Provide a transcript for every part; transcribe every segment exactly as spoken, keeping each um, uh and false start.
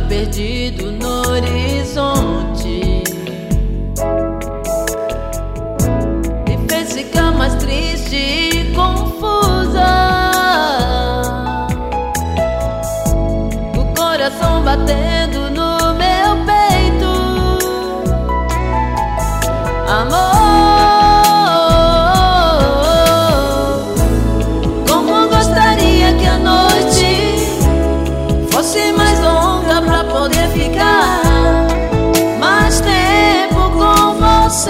perdido no horizonte, me fez ficar mais triste e confusa. O coração batendo no meu peito. Amor, como gostaria que a noite fosse mais longa pra poder ficar mais tempo com você.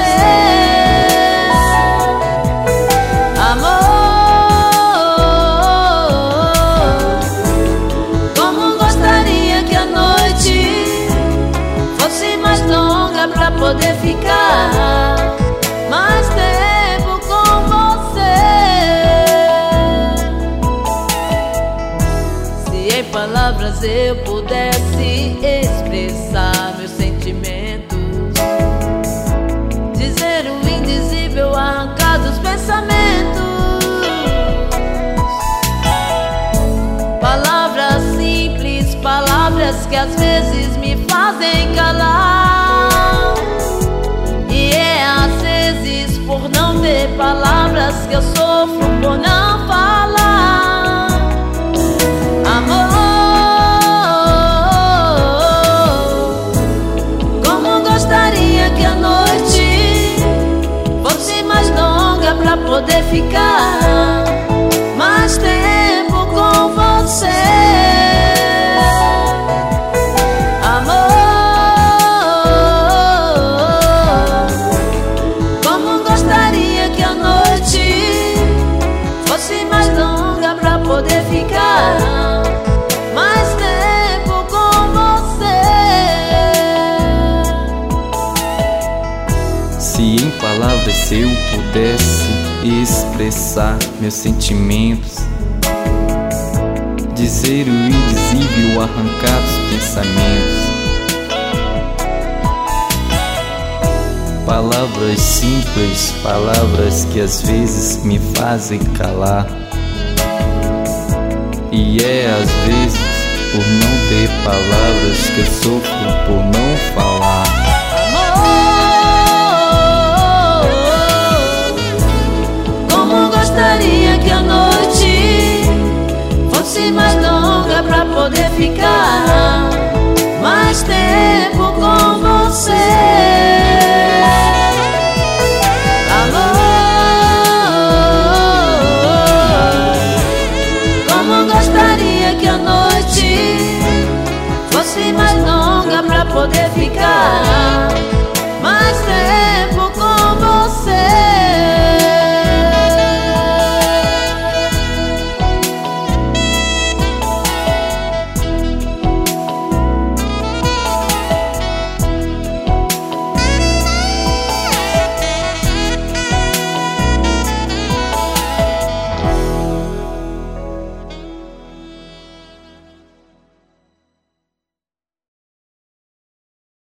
Amor, como gostaria que a noite fosse mais longa pra poder ficar mais tempo com você. Se em palavras eu pudesse expressar meus sentimentos, dizer o indizível, arrancar dos pensamentos, palavras simples, palavras que às vezes me fazem calar. E é às vezes por não ter palavras que eu sofro por não falar. Amor, como gostaria que a noite fosse mais longa pra poder ficar mais tempo com você. Poder ficar mais tempo com você. Se em palavras eu pudesse expressar meus sentimentos, dizer o indizível, arrancar os pensamentos, palavras simples, palavras que às vezes me fazem calar. E é às vezes por não ter palavras que eu sofro por não falar. Amor, como gostaria que a noite fosse mais longa pra poder ficar